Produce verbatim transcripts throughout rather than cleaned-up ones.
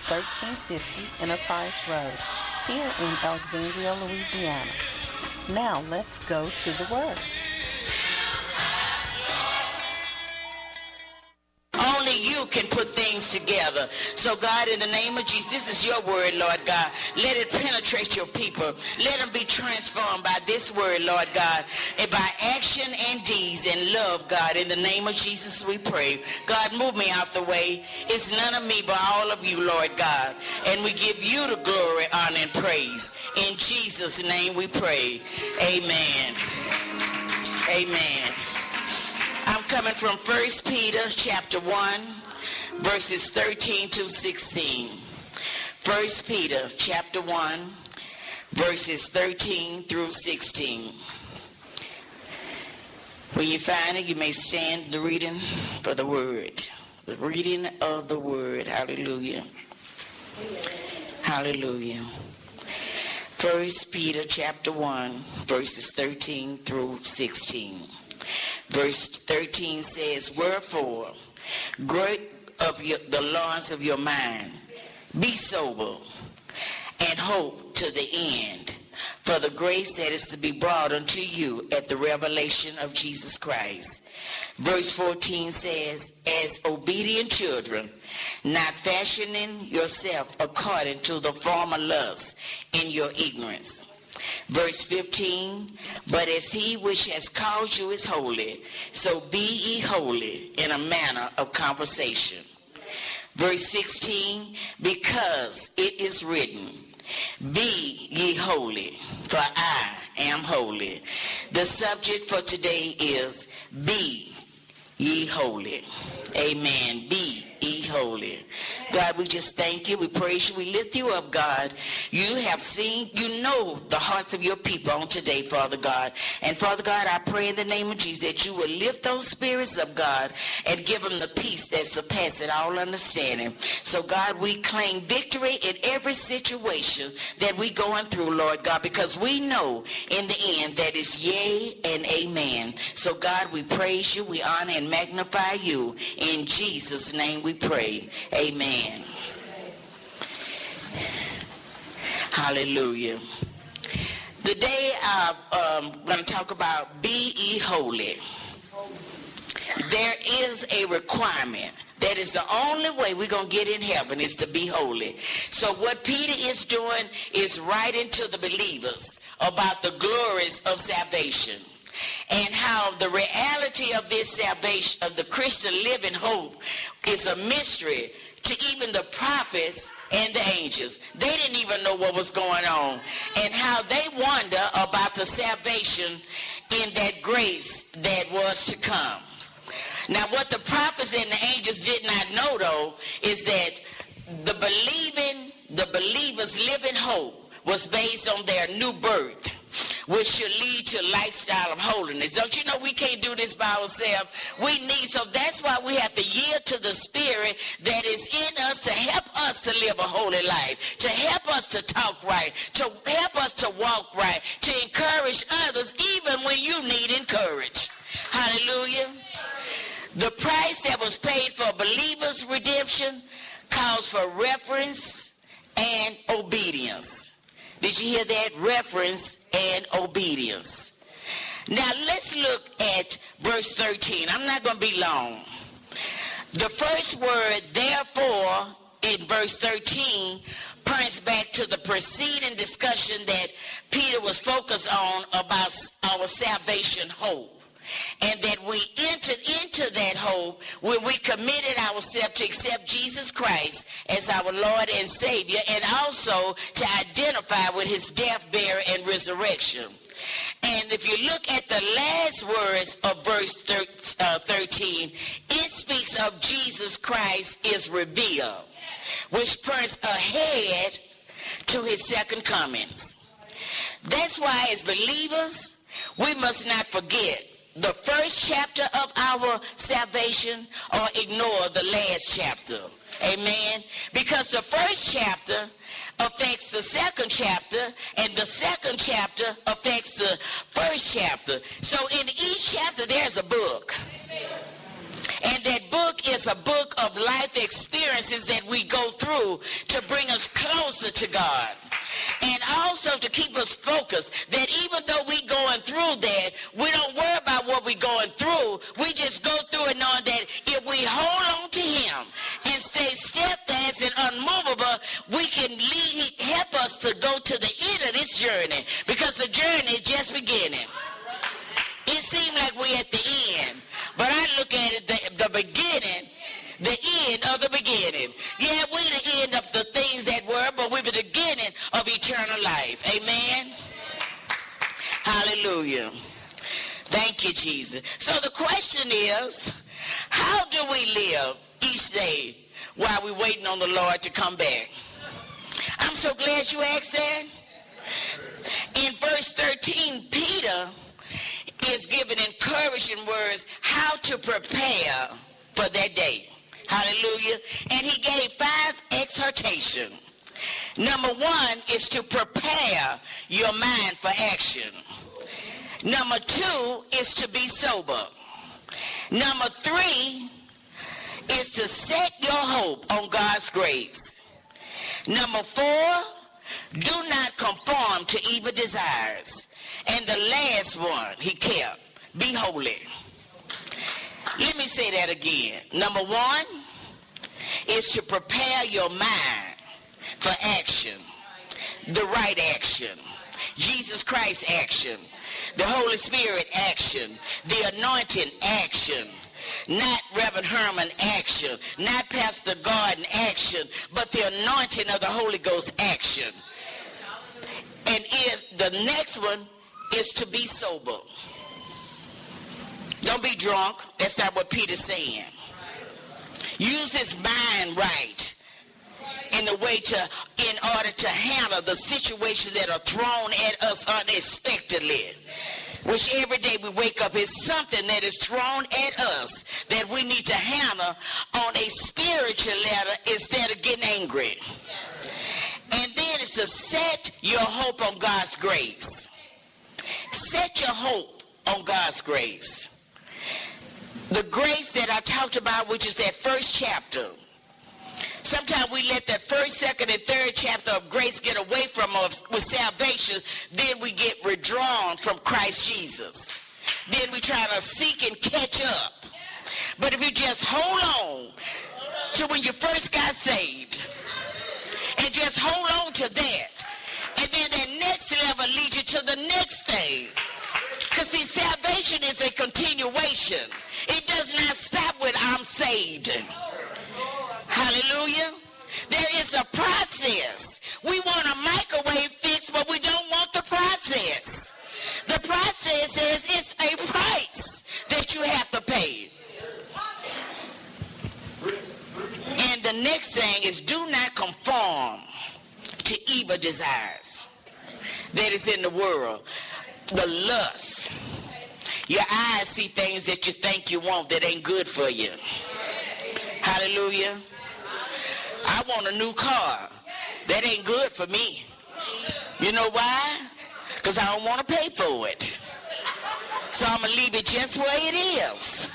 thirteen fifty Enterprise Road, here in Alexandria, Louisiana. Now let's go to the Word. Only you can put things together. So God, in the name of Jesus, this is your word, Lord God. Let it penetrate your people. Let them be transformed by this word, Lord God, and by action and deeds and love, God. In the name of Jesus, we pray. God, move me out the way. It's none of me, but all of you, Lord God. And we give you the glory, honor, and praise. In Jesus' name we pray. Amen. Amen. I'm coming from First Peter chapter one, verses thirteen to sixteen. First Peter chapter one, verses thirteen through sixteen. When you find it, you may stand the reading for the word. The reading of the word. Hallelujah. Hallelujah. First Peter chapter one, verses thirteen through sixteen. Verse thirteen says, wherefore, gird up your, the loins of your mind, be sober, and hope to the end, for the grace that is to be brought unto you at the revelation of Jesus Christ. Verse fourteen says, as obedient children, not fashioning yourself according to the former lusts in your ignorance. Verse fifteen, but as he which has called you is holy, so be ye holy in a manner of conversation. Verse sixteen, because it is written, be ye holy, for I am holy. The subject for today is, be ye holy. Amen. Be ye holy. God, we just thank you. We praise you. We lift you up, God. You have seen, you know the hearts of your people on today, Father God. And Father God, I pray in the name of Jesus that you will lift those spirits up, God, and give them the peace that surpasses all understanding. So God, we claim victory in every situation that we going through, Lord God, because we know in the end that it's yea and amen. So God, we praise you, we honor and magnify you. In Jesus' name we pray. Amen. Hallelujah. Today I'm um, going to talk about be ye holy. There is a requirement. That is the only way we're going to get in heaven is to be holy. So what Peter is doing is writing to the believers about the glories of salvation and how the reality of this salvation, of the Christian living hope, is a mystery to even the prophets and the angels. They didn't even know what was going on, and how they wonder about the salvation in that grace that was to come. Now, what the prophets and the angels did not know, though, is that the believing, the believers' living hope was based on their new birth, which should lead to a lifestyle of holiness. Don't you know we can't do this by ourselves? We need, so that's why we have to yield to the Spirit that is in us to help us to live a holy life, to help us to talk right, to help us to walk right, to encourage others even when you need encouragement. Hallelujah. The price that was paid for believers' redemption calls for reverence and obedience. Did you hear that? Reverence and obedience. Now let's look at verse thirteen. I'm not going to be long. The first word, therefore, in verse thirteen, points back to the preceding discussion that Peter was focused on about our salvation hope. And that we entered into that hope when we committed ourselves to accept Jesus Christ as our Lord and Savior, and also to identify with his death, burial, and resurrection. And if you look at the last words of verse thirteen, it speaks of Jesus Christ is revealed, which points ahead to his second comings. That's why as believers, we must not forget the first chapter of our salvation or ignore the last chapter. Amen. Because the first chapter affects the second chapter, and the second chapter affects the first chapter. So in each chapter there's a book. And that book is a book of life experience experiences that we go through to bring us closer to God. And also to keep us focused that even though we going through that, we don't worry about what we're going through. We just go through it knowing that if we hold on to him and stay steadfast and unmovable, we can lead, help us to go to the end of this journey, because the journey is just beginning. It seems like we're at the end, but I look at it, the, the beginning, the end of the beginning. Yeah, we're the end of the things that were, but we're the beginning of eternal life. Amen? Hallelujah. Thank you, Jesus. So the question is, how do we live each day while we're waiting on the Lord to come back? I'm so glad you asked that. In verse thirteen, Peter is giving encouraging words how to prepare for that day. Hallelujah. And he gave five exhortations. Number one is to prepare your mind for action. Number two is to be sober. Number three is to set your hope on God's grace. Number four, do not conform to evil desires. And the last one he kept, be holy. Let me say that again. Number one is to prepare your mind for action, the right action, Jesus Christ action, the Holy Spirit action, the anointing action, not Reverend Herman action, not Pastor Garden action, but the anointing of the Holy Ghost action. And is the next one is to be sober. Don't be drunk. That's not what Peter's saying. Use his mind right in the way to, in order to handle the situations that are thrown at us unexpectedly. Which every day we wake up is something that is thrown at us that we need to handle on a spiritual level instead of getting angry. And then it's to set your hope on God's grace. Set your hope on God's grace. The grace that I talked about, which is that first chapter. Sometimes we let that first, second, and third chapter of grace get away from us with salvation. Then we get withdrawn from Christ Jesus. Then we try to seek and catch up. But if you just hold on to when you first got saved, and just hold on to that, and then that next level leads you to the next thing. Because see, salvation is a continuation. It does not stop with I'm saved. Hallelujah. There is a process. We want a microwave fix, but we don't want the process. The process is it's a price that you have to pay. And the next thing is do not conform to evil desires that is in the world. The lust. Your eyes see things that you think you want that ain't good for you. Hallelujah. I want a new car. That ain't good for me. You know why? Because I don't want to pay for it. So I'm going to leave it just where it is.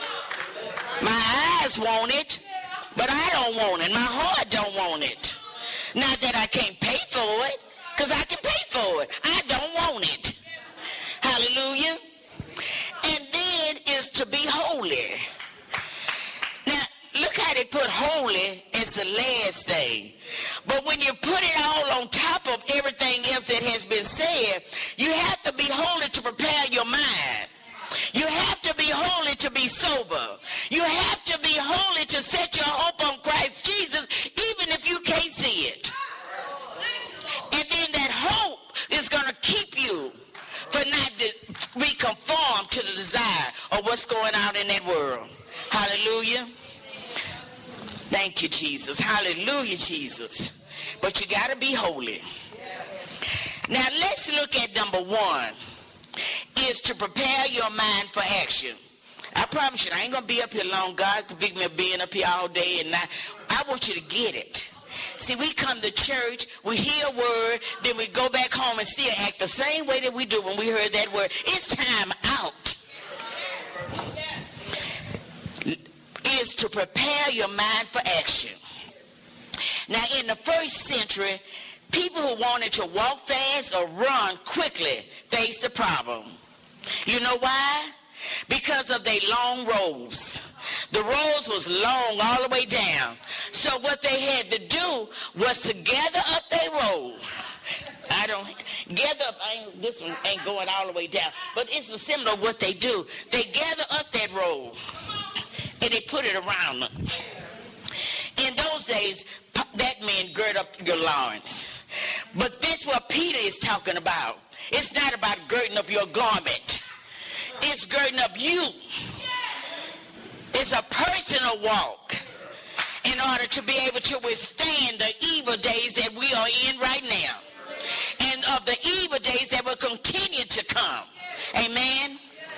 My eyes want it, but I don't want it. My heart don't want it. Not that I can't pay for it, because I can pay for it. I don't want it. Hallelujah. And then is to be holy. Now, look how they put holy as the last thing. But when you put it all on top of everything else that has been said, you have to be holy to prepare your mind. You have to be holy to be sober. You have to be holy to set your hope on Christ Jesus, even if you can't see it. And then that hope is going to keep you for not to be conformed to the desire of what's going on in that world. Hallelujah. Thank you, Jesus. Hallelujah, Jesus. But you got to be holy. Now let's look at number one, is to prepare your mind for action. I promise you, I ain't going to be up here long. God could be me being up here all day and night. I want you to get it. See, we come to church, we hear a word, then we go back home and still act the same way that we do when we heard that word. It's time out. is to prepare your mind for action. Now, in the first century, people who wanted to walk fast or run quickly faced a problem. You know why? Because of their long robes. The robes was long all the way down. So what they had to do was to gather up their robe. I don't gather up. I ain't, this one ain't going all the way down, but it's a symbol of what they do. They gather up that robe and they put it around them. In those days, that meant gird up your loins. But this what Peter is talking about. It's not about girding up your garment. It's girding up you. It's a personal walk in order to be able to withstand the evil days that we are in right now, and of the evil days that will continue to come. Amen.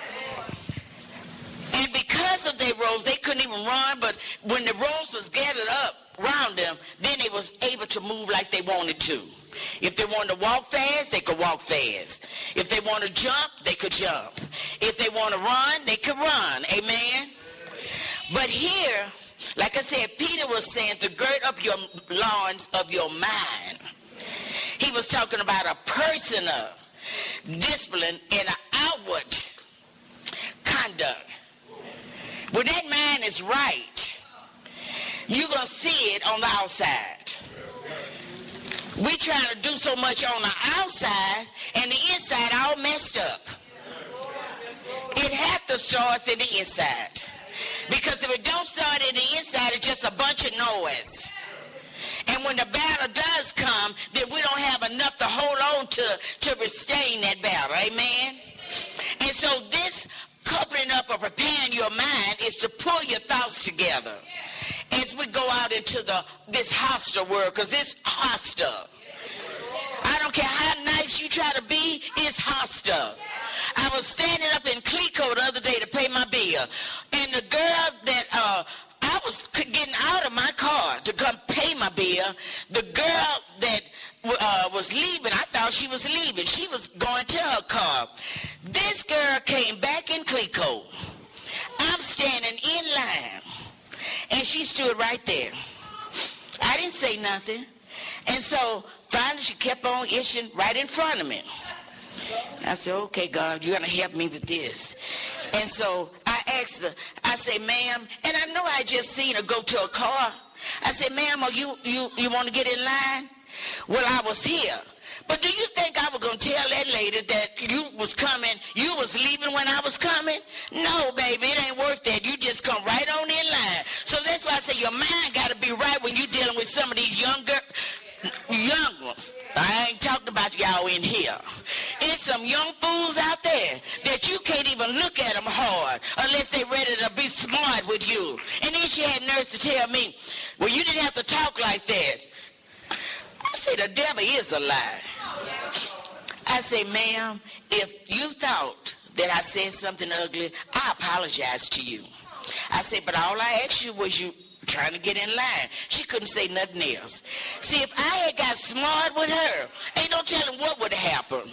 And because of their robes, they couldn't even run, but when the robes was gathered up around them, then they was able to move like they wanted to. If they wanted to walk fast, they could walk fast. If they want to jump, they could jump. If they want to run, they could run. Amen. But here, like I said, Peter was saying to gird up your loins of your mind. He was talking about a personal discipline and an outward conduct. When that mind is right, you're going to see it on the outside. We trying to do so much on the outside and the inside all messed up. It has to start in the inside. Because if it don't start in the inside, it's just a bunch of noise. And when the battle does come, then we don't have enough to hold on to to sustain that battle. Amen? And so this coupling up or preparing your mind is to pull your thoughts together as we go out into the this hostile world, because it's hostile. I don't care how nice you try to be, it's hostile. I was standing up in Cleco the other day to pay my bill, and the girl that uh, I was getting out of my car to come pay my bill, the girl that uh, was leaving, I thought she was leaving. She was going to her car. This girl came back in Cleco. I'm standing in line, and she stood right there. I didn't say nothing. And so finally she kept on itching right in front of me. I said, okay, God, you're going to help me with this. And so I asked her, I said, ma'am, and I know I just seen her go to a car. I said, ma'am, are you, you, you want to get in line? Well, I was here. But do you think I was going to tell that lady that you was coming, you was leaving when I was coming? No, baby, it ain't worth that. You just come right on in line. So that's why I say your mind got to be right when you're dealing with some of these younger young ones. I ain't talking about y'all in here. It's some young fools out there that you can't even look at them hard unless they ready to be smart with you. And then she had nerves to tell me, well, you didn't have to talk like that. I say, the devil is a lie. I say, ma'am, if you thought that I said something ugly, I apologize to you. I said, but all I asked you was you trying to get in line. She couldn't say nothing else. See, if I had got smart with her, ain't no telling what would have happened.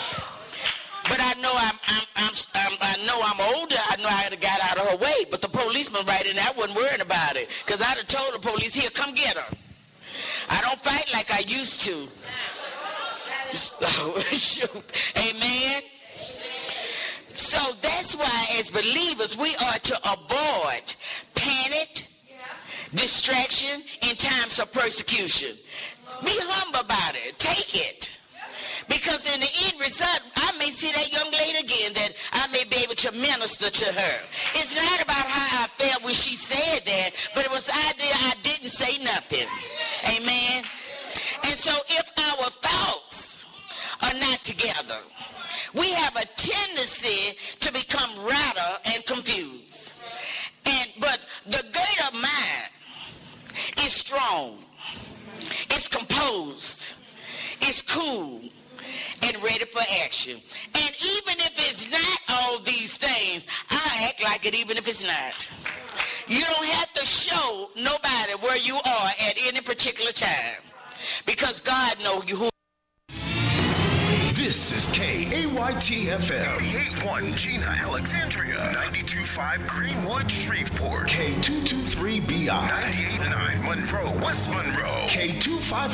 But I know I'm, I'm, I'm, I'm, I know I'm older. I know I would have got out of her way. But the policeman right in there, I wasn't worried about it. Because I'd have told the police, here, come get her. I don't fight like I used to. So, shoot. Amen. So that's why as believers, we are to avoid panic, distraction in times of persecution. Be humble about it. Take it. Because in the end result, I may see that young lady again, that I may be able to minister to her. It's not about how I felt when she said that, but it was the idea I didn't say nothing. Amen. And so if our thoughts are not together, we have a tendency to become rattled and confused. And but the gird of mind is strong, it's composed, it's cool, and ready for action. And even if it's not all these things, I act like it even if it's not. You don't have to show nobody where you are at any particular time, because God knows you who. This is K A Y T F M. eighty-eight point one Gina, Alexandria. ninety-two point five Greenwood, Shreveport. K two two three B I. ninety-eight point nine Monroe, West Monroe. K two five